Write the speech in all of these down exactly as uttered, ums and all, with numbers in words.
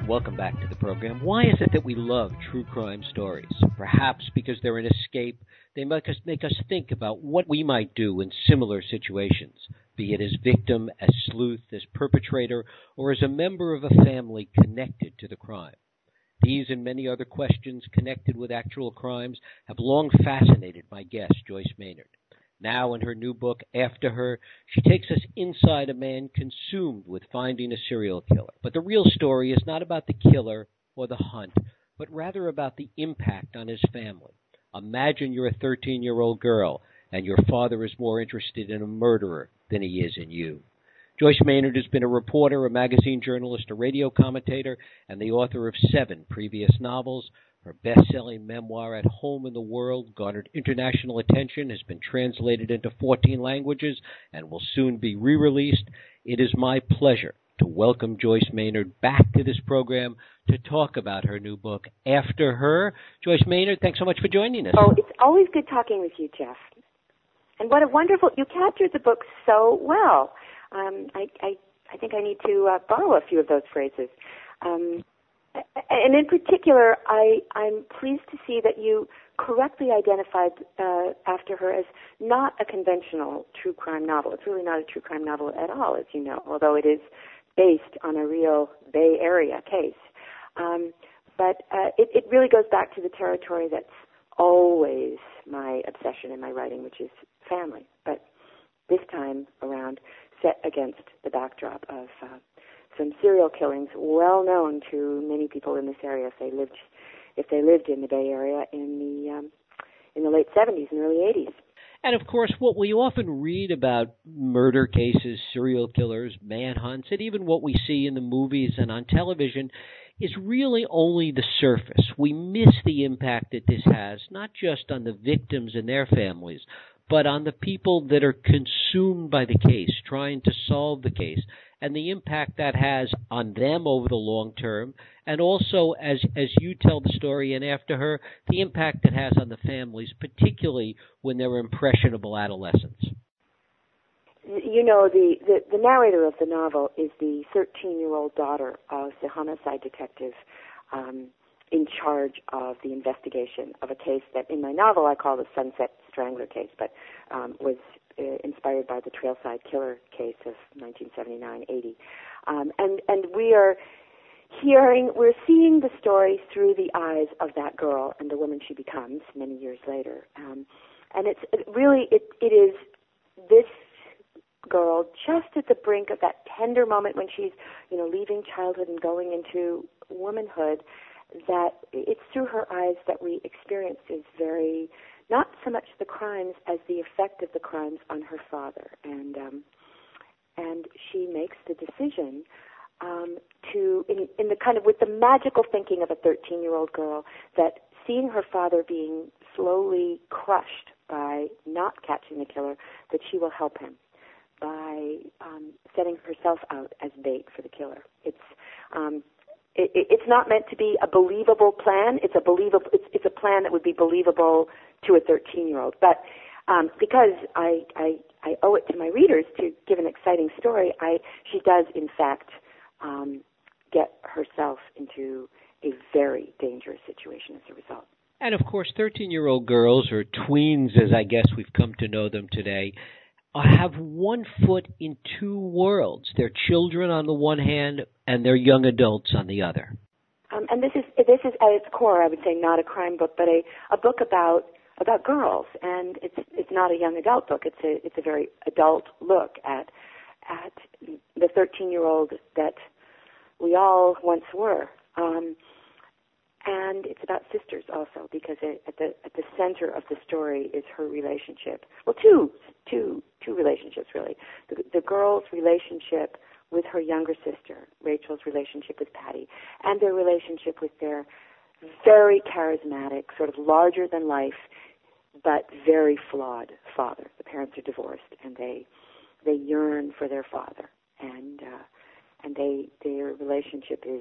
Welcome back to the program. Why is it that we love true crime stories? Perhaps because they're an escape. They make us, make us think about what we might do in similar situations, be it as victim, as sleuth, as perpetrator, or as a member of a family connected to the crime. These and many other questions connected with actual crimes have long fascinated my guest, Joyce Maynard. Now, in her new book, After Her, she takes us inside a man consumed with finding a serial killer. But the real story is not about the killer or the hunt, but rather about the impact on his family. Imagine you're a thirteen-year-old girl, and your father is more interested in a murderer than he is in you. Joyce Maynard has been a reporter, a magazine journalist, a radio commentator, and the author of seven previous novels. Her best-selling memoir, At Home in the World, garnered international attention, has been translated into fourteen languages, and will soon be re-released. It is my pleasure to welcome Joyce Maynard back to this program to talk about her new book, After Her. Joyce Maynard, thanks so much for joining us. Oh, it's always good talking with you, Jeff. And what a wonderful, you captured the book so well. Um, I, I, I think I need to uh, borrow a few of those phrases. Um, And in particular, I, I'm pleased to see that you correctly identified uh, After Her as not a conventional true crime novel. It's really not a true crime novel at all, as you know, although it is based on a real Bay Area case. Um, but uh, it, it really goes back to the territory that's always my obsession in my writing, which is family. But this time around, set against the backdrop of uh, some serial killings well known to many people in this area if they lived if they lived in the Bay Area in the um, in the late seventies and early eighties. And of course, what we often read about murder cases, serial killers, manhunts, and even what we see in the movies and on television is really only the surface. We miss the impact that this has, not just on the victims and their families, but on the people that are consumed by the case, trying to solve the case, and the impact that has on them over the long term, and also, as as you tell the story and After Her, the impact it has on the families, particularly when they're impressionable adolescents. You know, the, the, the narrator of the novel is the thirteen-year-old daughter of the homicide detective um, in charge of the investigation of a case that in my novel I call the Sunset Strangler case, but um, was uh, inspired by the Trailside Killer case of nineteen seventy-nine eighty. Um, and, and we are hearing, we're seeing the story through the eyes of that girl and the woman she becomes many years later. Um, and it's it really, it, it is this girl just at the brink of that tender moment when she's, you know, leaving childhood and going into womanhood, that it's through her eyes that we experience is very, not so much the crimes as the effect of the crimes on her father. And um, and she makes the decision um, to, in, in the kind of, with the magical thinking of a thirteen-year-old girl, that seeing her father being slowly crushed by not catching the killer, that she will help him by um, setting herself out as bait for the killer. It's um, it, it's not meant to be a believable plan. It's a believable. It's, it's a plan that would be believable to a thirteen-year-old. But um, because I, I I owe it to my readers to give an exciting story, I she does in fact um, get herself into a very dangerous situation as a result. And of course, thirteen-year-old girls, or tweens as I guess we've come to know them today, have one foot in two worlds. They're children on the one hand and they're young adults on the other. Um, and this is this is at its core, I would say, not a crime book, but a, a book about about girls. And it's it's not a young adult book. It's a it's a very adult look at at the thirteen-year-old that we all once were. Um, And it's about sisters also, because it, at the at the center of the story is her relationship. Well, two two two relationships really. The, the girl's relationship with her younger sister, Rachel's relationship with Patty, and their relationship with their very charismatic, sort of larger than life, but very flawed father. The parents are divorced, and they they yearn for their father, and uh, and they their relationship is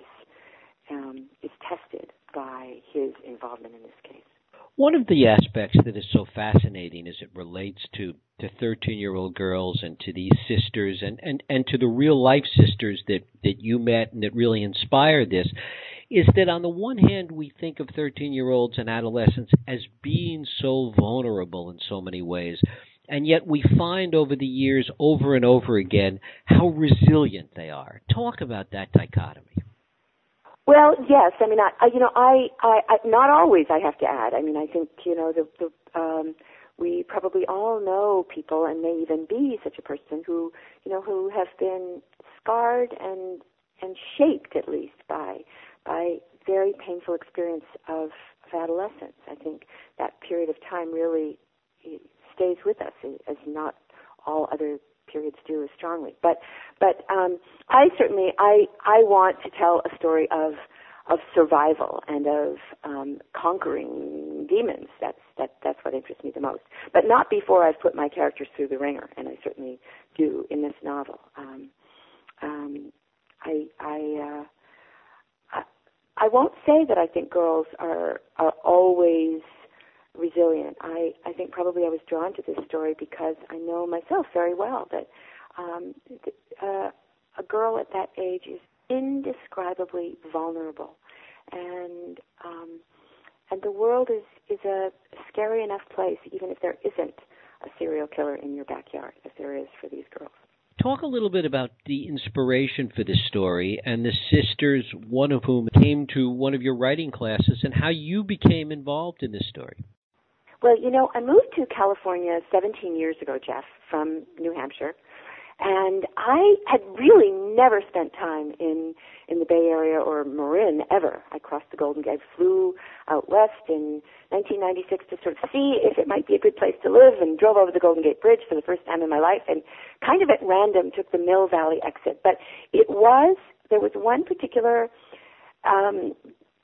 um, is tested by his involvement in this case. One of the aspects that is so fascinating as it relates to, to thirteen-year-old girls and to these sisters and, and, and to the real-life sisters that, that you met and that really inspired this is that on the one hand, we think of thirteen-year-olds and adolescents as being so vulnerable in so many ways, and yet we find over the years, over and over again, how resilient they are. Talk about that dichotomy. Well, yes. I mean, I, I you know, I, I, I, not always. I have to add. I mean, I think you know, the, the um, we probably all know people, and may even be such a person who, you know, who have been scarred and and shaped at least by by very painful experience of, of adolescence. I think that period of time really stays with us, as not all other periods do as strongly. But but um, I certainly I I want to tell a story of of survival and of um, conquering demons. That's that that's what interests me the most. But not before I've put my characters through the ringer, and I certainly do in this novel. Um, um, I I. Uh, I won't say that I think girls are are always resilient. I, I think probably I was drawn to this story because I know myself very well that um, uh, a girl at that age is indescribably vulnerable, and um, and the world is, is a scary enough place, even if there isn't a serial killer in your backyard, as there is for these girls. Talk a little bit about the inspiration for this story and the sisters, one of whom came to one of your writing classes, and how you became involved in this story. Well, you know, I moved to California seventeen years ago, Jeff, from New Hampshire, and I had really never spent time in in the Bay Area or Marin ever. I crossed the Golden Gate, flew out west in nineteen ninety-six to sort of see if it might be a good place to live, and drove over the Golden Gate Bridge for the first time in my life, and kind of at random took the Mill Valley exit. But it was, there was one particular um,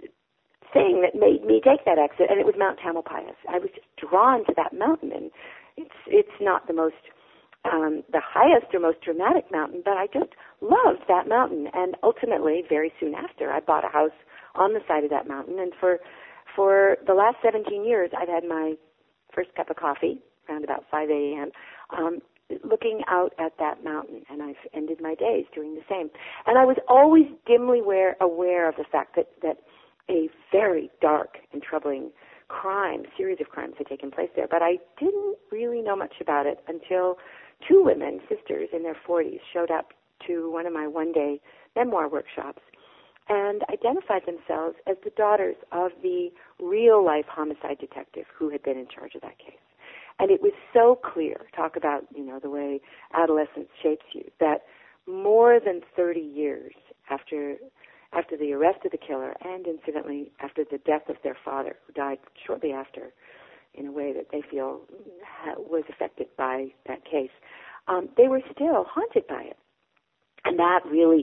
thing that made me take that exit, and it was Mount Tamalpais. I was just drawn to that mountain, and it's it's not the most Um, the highest or most dramatic mountain, but I just loved that mountain. And ultimately, very soon after, I bought a house on the side of that mountain. And for for the last seventeen years, I've had my first cup of coffee around about five a.m., um, looking out at that mountain. And I've ended my days doing the same. And I was always dimly aware, aware of the fact that, that a very dark and troubling crime, series of crimes had taken place there. But I didn't really know much about it until two women, sisters in their forties, showed up to one of my one-day memoir workshops and identified themselves as the daughters of the real-life homicide detective who had been in charge of that case. And it was so clear, talk about, you know, the way adolescence shapes you, that more than thirty years after after the arrest of the killer, and incidentally after the death of their father, who died shortly after, in a way that they feel was affected by that case, um, they were still haunted by it. And that really,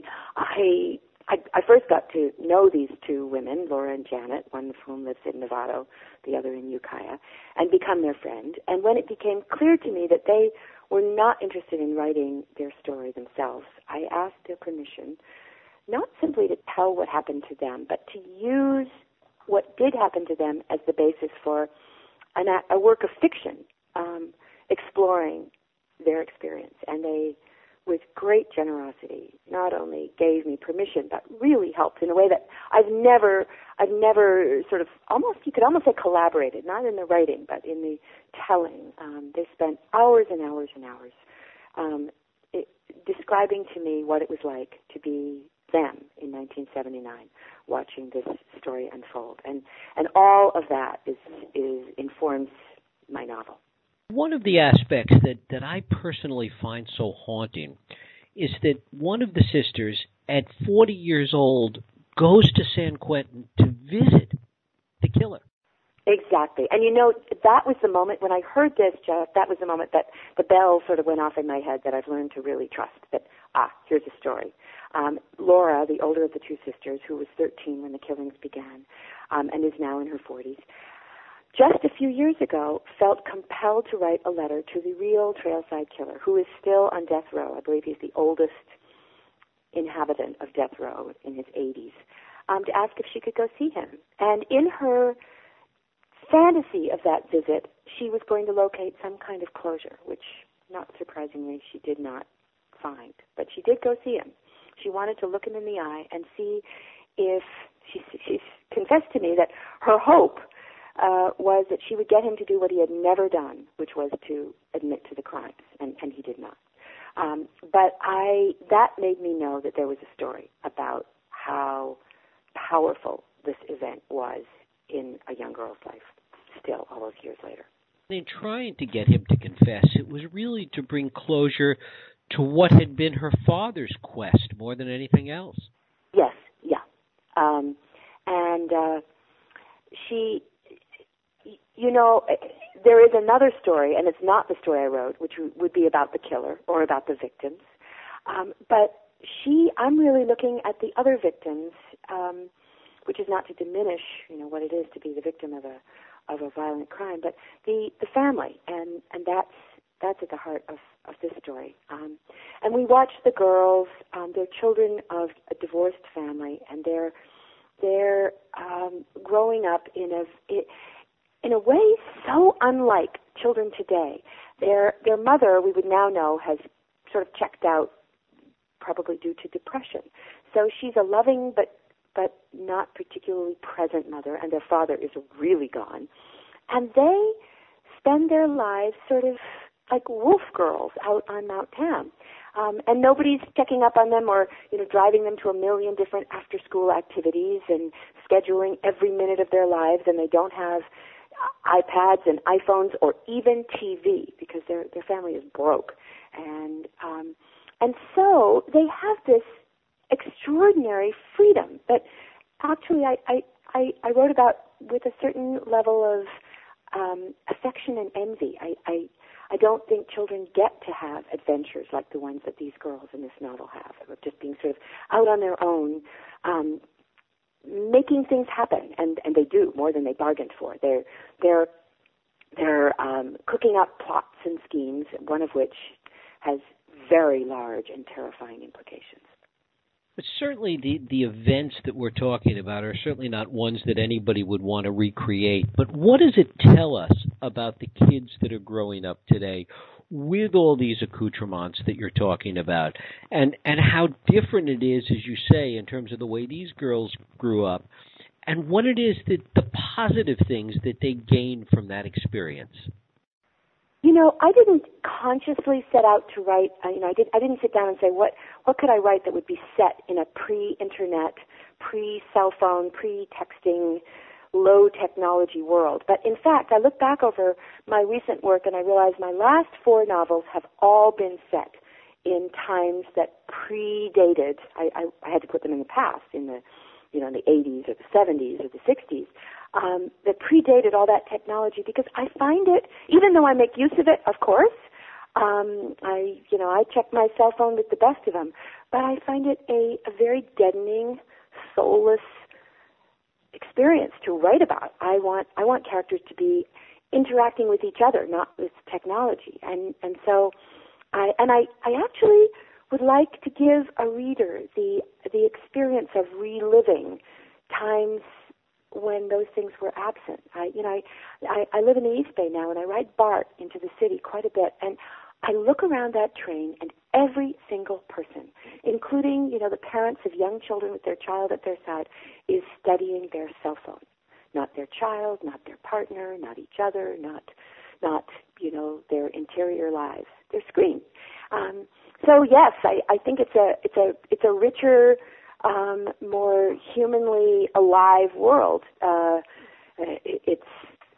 I, I I first got to know these two women, Laura and Janet, one of whom lives in Novato, the other in Ukiah, and become their friend. And when it became clear to me that they were not interested in writing their story themselves, I asked their permission, not simply to tell what happened to them, but to use what did happen to them as the basis for an, a work of fiction, um, exploring their experience. And they, with great generosity, not only gave me permission, but really helped in a way that I've never, I've never sort of almost, you could almost say collaborated, not in the writing, but in the telling. Um, they spent hours and hours and hours um, it, describing to me what it was like to be them in nineteen seventy-nine, watching this story unfold, and and all of that is is informs my novel. One of the aspects that, that I personally find so haunting is that one of the sisters, at forty years old, goes to San Quentin to visit the killer. Exactly. And you know, that was the moment when I heard this, Jeff, that was the moment that the bell sort of went off in my head that I've learned to really trust, that, ah, here's a story. Um, Laura, the older of the two sisters, who was thirteen when the killings began, um, and is now in her forties, just a few years ago felt compelled to write a letter to the real Trailside Killer, who is still on death row. I believe he's the oldest inhabitant of death row in his eighties, um, to ask if she could go see him. And in her fantasy of that visit, she was going to locate some kind of closure, which not surprisingly, she did not find. But she did go see him. She wanted to look him in the eye and see if, she, she confessed to me that her hope uh, was that she would get him to do what he had never done, which was to admit to the crimes, and, and he did not. Um, but I that made me know that there was a story about how powerful this event was in a young girl's life, still all those years later. In trying to get him to confess, it was really to bring closure to what had been her father's quest more than anything else. Yes, yeah. Um, and uh, she, you know, there is another story, and it's not the story I wrote, which would be about the killer or about the victims. Um, but she, I'm really looking at the other victims, um, which is not to diminish, you know, what it is to be the victim of a of a violent crime, but the, the family, and, and that's that's at the heart of, of this story. Um, and we watch the girls; um, they're children of a divorced family, and they're they're um, growing up in a in a way so unlike children today. Their their mother, we would now know, has sort of checked out, probably due to depression. So she's a loving but but not particularly present mother, and their father is really gone. And they spend their lives sort of like wolf girls out on Mount Tam. Um, and nobody's checking up on them or, you know, driving them to a million different after-school activities and scheduling every minute of their lives, and they don't have iPads and iPhones or even T V because their their family is broke. And um, and so they have this extraordinary freedom that actually I, I, I, I wrote about with a certain level of um, affection and envy. I, I I don't think children get to have adventures like the ones that these girls in this novel have, of just being sort of out on their own, um, making things happen, and, and they do more than they bargained for. They're they're they're um, cooking up plots and schemes, one of which has very large and terrifying implications. But certainly the, the events that we're talking about are certainly not ones that anybody would want to recreate. But what does it tell us about the kids that are growing up today with all these accoutrements that you're talking about, and, and how different it is, as you say, in terms of the way these girls grew up, and what it is that the positive things that they gain from that experience? You know, I didn't consciously set out to write, uh, you know, I, did, I didn't sit down and say, what, what could I write that would be set in a pre-internet, pre-cell phone, pre-texting, low-technology world. But in fact, I look back over my recent work and I realize my last four novels have all been set in times that predated, I, I, I had to put them in the past, in the, you know, in the eighties or the seventies or the sixties. Um, that predated all that technology, because I find it, even though I make use of it, of course, um, I, you know, I check my cell phone with the best of them, but I find it a, a very deadening, soulless experience to write about. I want, I want characters to be interacting with each other, not with technology, and and so, I and I, I actually would like to give a reader the the experience of reliving times when those things were absent. I, you know, I, I, I live in the East Bay now, and I ride BART into the city quite a bit, and I look around that train, and every single person, including, you know, the parents of young children with their child at their side, is studying their cell phone. Not their child, not their partner, not each other, not, not, you know, their interior lives, their screen. Um, so yes, I, I think it's a, it's a, it's a richer, Um, more humanly alive world. Uh, it, it's.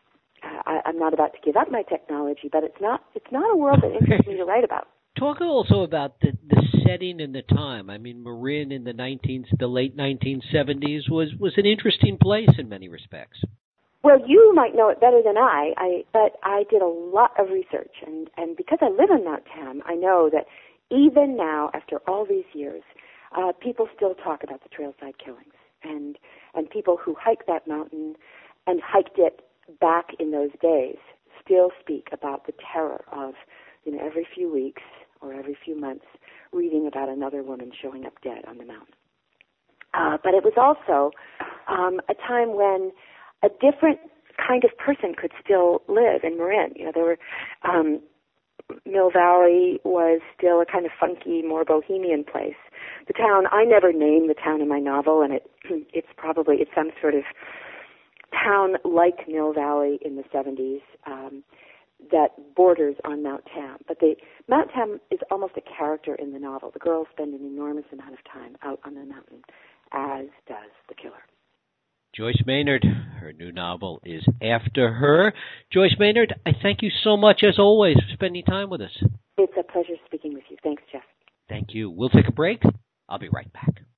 I, I'm not about to give up my technology, but it's not. It's not a world that interests me to write about. Talk also about the, the setting and the time. I mean, Marin in the nineteen, the late nineteen seventies was was an interesting place in many respects. Well, you might know it better than I. I but I did a lot of research, and and because I live on Mount Tam, I know that even now, after all these years, Uh, people still talk about the trailside killings, and and people who hike that mountain and hiked it back in those days still speak about the terror of, you know, every few weeks or every few months reading about another woman showing up dead on the mountain. Uh, but it was also um, a time when a different kind of person could still live in Marin. You know, there were um, Mill Valley was still a kind of funky, more bohemian place. The town, I never name the town in my novel, and it it's probably, it's some sort of town like Mill Valley in the seventies um, that borders on Mount Tam. But the, Mount Tam is almost a character in the novel. The girls spend an enormous amount of time out on the mountain, as does the killer. Joyce Maynard, her new novel is After Her. Joyce Maynard, I thank you so much, as always, for spending time with us. It's a pleasure speaking with you. Thanks, Jeff. Thank you. We'll take a break. I'll be right back.